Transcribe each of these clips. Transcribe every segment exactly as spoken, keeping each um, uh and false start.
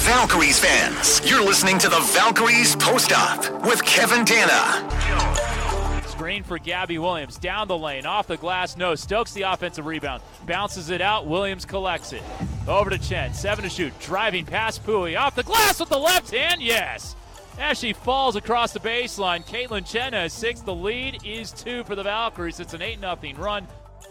Valkyries fans, you're listening to the Valkyries Post-Up with Kevin Dana. Screen for Gabby Williams. Down the lane, off the glass, no. Stokes the offensive rebound. Bounces it out. Williams collects it. Over to Chen. Seven to shoot. Driving past Pui. Off the glass with the left hand. Yes. As she falls across the baseline, Caitlin Chen has six. The lead is two for the Valkyries. It's an eight nothing run.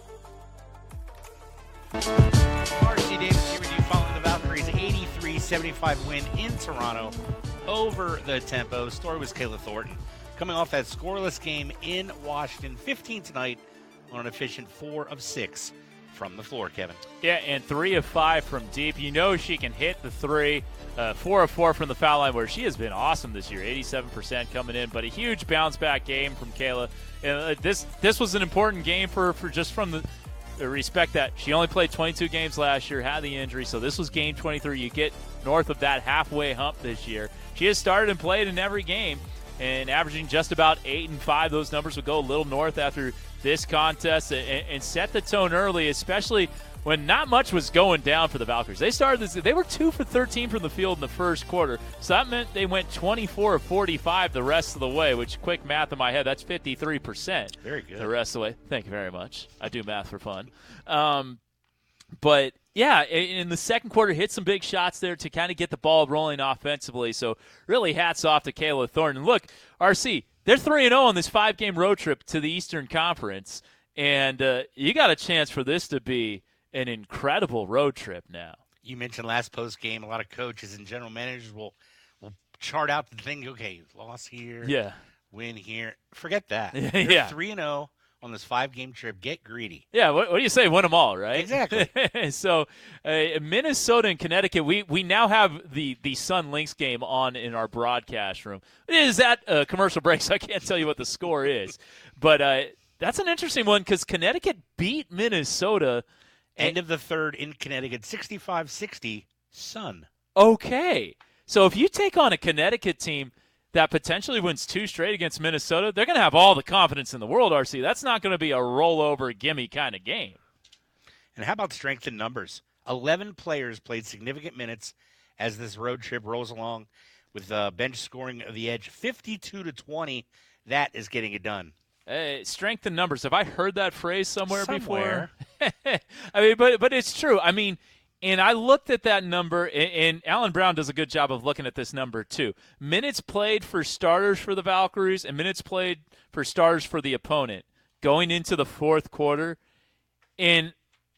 Marcy Davis here with you following the Valkyries' eighty-three seventy-five win in Toronto over the Tempo. Story was Kayla Thornton. Coming off that scoreless game in Washington, fifteen tonight on an efficient four of six from the floor, Kevin. Yeah, and three of five from deep. You know she can hit the three. Uh, four of four from the foul line, where she has been awesome this year, eighty-seven percent coming in. But a huge bounce-back game from Kayla. Uh, this this was an important game for her, for just from the uh, respect that she only played twenty-two games last year, had the injury, so this was game twenty-three. You get north of that halfway hump this year. She has started and played in every game, and averaging just about eight and five. Those numbers would go a little north after this contest and, and set the tone early, especially when not much was going down for the Valkyries. They started this, they were two for thirteen from the field in the first quarter, so that meant they went twenty-four of forty-five the rest of the way, which, quick math in my head, that's fifty-three percent. Very good. The rest of the way. Thank you very much. I do math for fun. Um, but yeah, in the second quarter, hit some big shots there to kind of get the ball rolling offensively. So really hats off to Kayla Thornton. Look, R C, they're three and oh on this five-game road trip to the Eastern Conference, and uh, you got a chance for this to be an incredible road trip now. You mentioned last post game, a lot of coaches and general managers will will chart out the thing. Okay, loss here, yeah, win here. Forget that. Yeah, three and zero on this five game trip. Get greedy. Yeah, what, what do you say? Win them all, right? Exactly. So, uh, Minnesota and Connecticut, we we now have the the Sun Lynx game on in our broadcast room. It is at uh, commercial break, so I can't tell you what the score is, but uh, that's an interesting one because Connecticut beat Minnesota. End of the third in Connecticut, sixty-five sixty, Sun. Okay. So if you take on a Connecticut team that potentially wins two straight against Minnesota, they're going to have all the confidence in the world, R C. That's not going to be a rollover, gimme kind of game. And how about strength in numbers? eleven players played significant minutes as this road trip rolls along with uh, bench scoring of the edge, fifty-two to twenty. That is getting it done. Uh, strength in numbers. Have I heard that phrase somewhere, somewhere. before? I mean, but but it's true. I mean, and I looked at that number, and, and Alan Brown does a good job of looking at this number too. Minutes played for starters for the Valkyries and minutes played for starters for the opponent going into the fourth quarter. And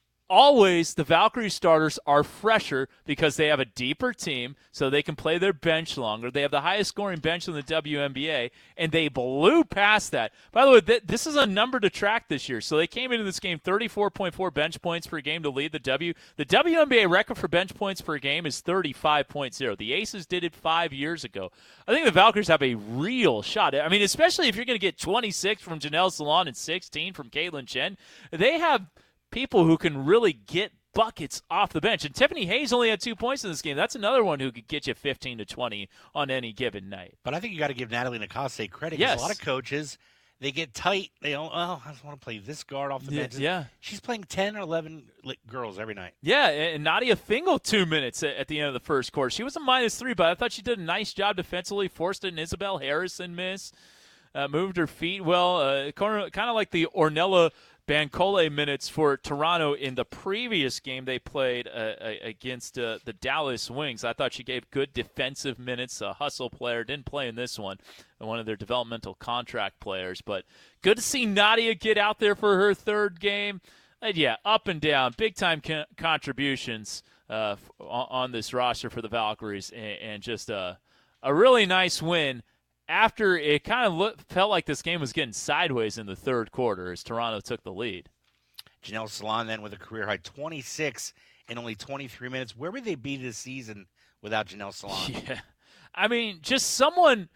always the Valkyrie starters are fresher because they have a deeper team, so they can play their bench longer. They have the highest scoring bench in the W N B A, and they blew past that. By the way, th- this is a number to track this year. So they came into this game thirty-four point four bench points per game to lead the W. The W N B A record for bench points per game is thirty-five point oh. The Aces did it five years ago. I think the Valkyries have a real shot. I mean, especially if you're going to get twenty-six from Janelle Salon and sixteen from Caitlin Chen. They have people who can really get buckets off the bench. And Tiffany Hayes only had two points in this game. That's another one who could get you fifteen to twenty on any given night. But I think you got to give Natalie Nakaste credit. Yes. A lot of coaches, they get tight. They don't, oh, I just want to play this guard off the bench. Yeah. She's playing ten or eleven girls every night. Yeah, and Nadia Fingal two minutes at the end of the first quarter. She was a minus three, but I thought she did a nice job defensively, forced an Isabel Harrison miss, uh, moved her feet well, uh, kind of like the Ornella Bancole minutes for Toronto in the previous game they played uh, against uh, the Dallas Wings. I thought she gave good defensive minutes. A hustle player, didn't play in this one, one of their developmental contract players. But good to see Nadia get out there for her third game. And yeah, up and down, big-time co- contributions uh, on, on this roster for the Valkyries, and, and just a, a really nice win after it kind of look, felt like this game was getting sideways in the third quarter as Toronto took the lead. Janelle Salon then with a career-high twenty-six in only twenty-three minutes. Where would they be this season without Janelle Salon? Yeah. I mean, just someone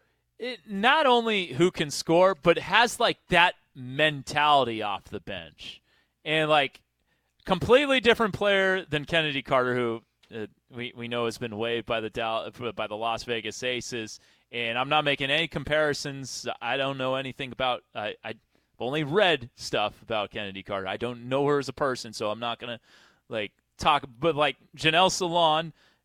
it, not only who can score, but has, like, that mentality off the bench. And, like, completely different player than Kennedy Carter, who uh, we, we know has been waived by the Dallas, by the Las Vegas Aces. And I'm not making any comparisons. I don't know anything about I, – I've only read stuff about Kennedy Carter. I don't know her as a person, so I'm not going to, like, talk. But, like, Janelle Salon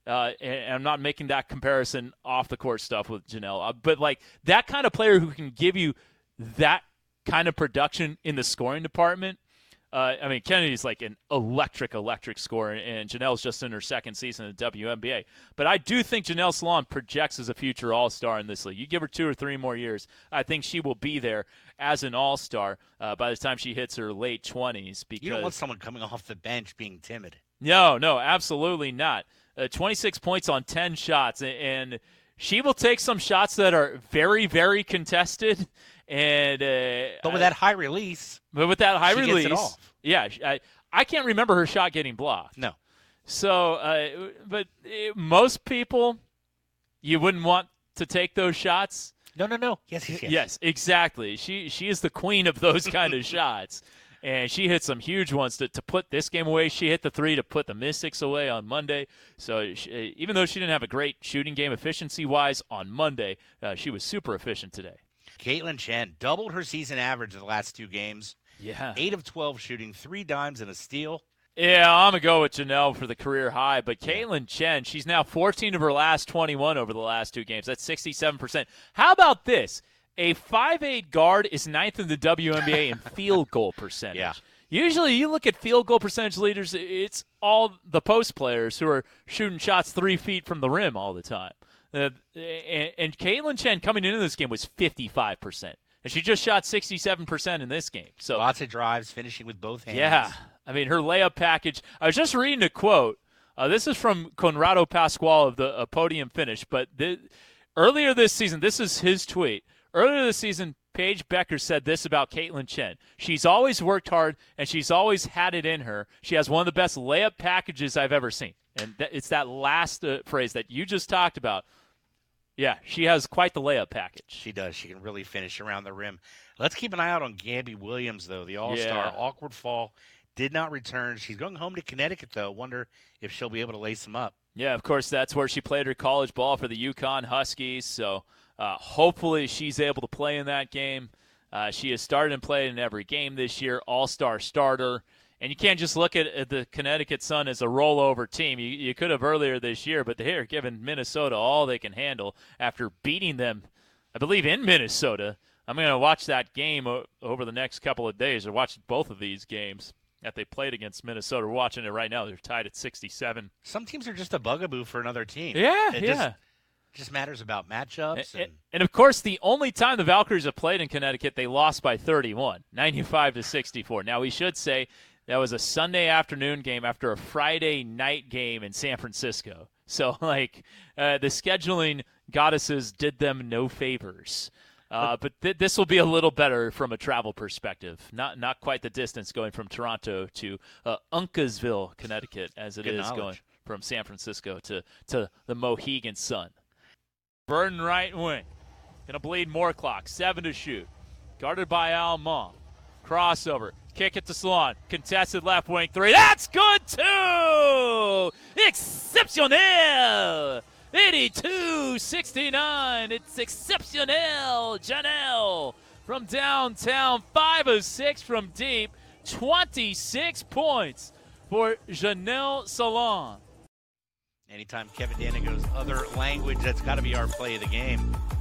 Uh, and I'm not making that comparison off the court stuff with Janelle, uh, but like that kind of player who can give you that kind of production in the scoring department. Uh, I mean, Kennedy's like an electric, electric scorer, and Janelle's just in her second season in the W N B A. But I do think Janelle Salon projects as a future All-Star in this league. You give her two or three more years, I think she will be there as an All-Star uh, by the time she hits her late twenties. Because you don't want someone coming off the bench being timid. No, no, absolutely not. Uh, twenty-six points on ten shots, and she will take some shots that are very, very contested. And uh, but with that high release, but with that high she release, gets it off. yeah, I I can't remember her shot getting blocked. No. So, uh, but it, most people, you wouldn't want to take those shots. No, no, no. Yes, yes, yes. Yes, exactly. She she is the queen of those kind of shots. And she hit some huge ones to, to put this game away. She hit the three to put the Mystics away on Monday. So she, even though she didn't have a great shooting game efficiency-wise on Monday, uh, she was super efficient today. Caitlin Chen doubled her season average in the last two games. Yeah. eight of twelve shooting, three dimes and a steal. Yeah, I'm going to go with Janelle for the career high. But Caitlin Chen, she's now fourteen of her last twenty-one over the last two games. That's sixty-seven percent. How about this? A five eight guard is ninth in the W N B A in field goal percentage. Yeah. Usually you look at field goal percentage leaders, it's all the post players who are shooting shots three feet from the rim all the time. Uh, and, and Caitlin Chen coming into this game was fifty-five percent. And she just shot sixty-seven percent in this game. So lots of drives, finishing with both hands. Yeah. I mean, her layup package. I was just reading a quote. Uh, this is from Conrado Pascual of the uh, Podium Finish. But the, earlier this season, this is his tweet. Earlier this season, Paige Becker said this about Caitlin Chen. She's always worked hard, and she's always had it in her. She has one of the best layup packages I've ever seen. And th- it's that last uh, phrase that you just talked about. Yeah, she has quite the layup package. She does. She can really finish around the rim. Let's keep an eye out on Gabby Williams, though, the All-Star. Yeah. Awkward fall. Did not return. She's going home to Connecticut, though. Wonder if she'll be able to lace them up. Yeah, of course, that's where she played her college ball for the UConn Huskies. So uh, hopefully she's able to play in that game. Uh, she has started and played in every game this year, all-star starter. And you can't just look at, at the Connecticut Sun as a rollover team. You, you could have earlier this year, but they're giving Minnesota all they can handle after beating them, I believe, in Minnesota. I'm going to watch that game o- over the next couple of days, or watch both of these games that they played against Minnesota. We're watching it right now. They're tied at sixty-seven. Some teams are just a bugaboo for another team. Yeah, it yeah. Just, just matters about matchups. And, And, and, of course, the only time the Valkyries have played in Connecticut, they lost by thirty-one, ninety-five to sixty-four. Now, we should say that was a Sunday afternoon game after a Friday night game in San Francisco. So, like, uh, the scheduling goddesses did them no favors. Uh, but th- this will be a little better from a travel perspective. Not not quite the distance going from Toronto to uh, Uncasville, Connecticut, as it Good is knowledge. going from San Francisco to, to the Mohegan Sun. Burden right wing. Gonna bleed more clock. Seven to shoot. Guarded by Al Mong. Crossover. Kick it to Salon. Contested left wing three. That's good too! Exceptionnel! eighty-two sixty-nine. It's exceptionnel. Janelle from downtown. five of six from deep. twenty-six points for Janelle Salon. anytime Kevin Dana goes other language, that's got to be our play of the game.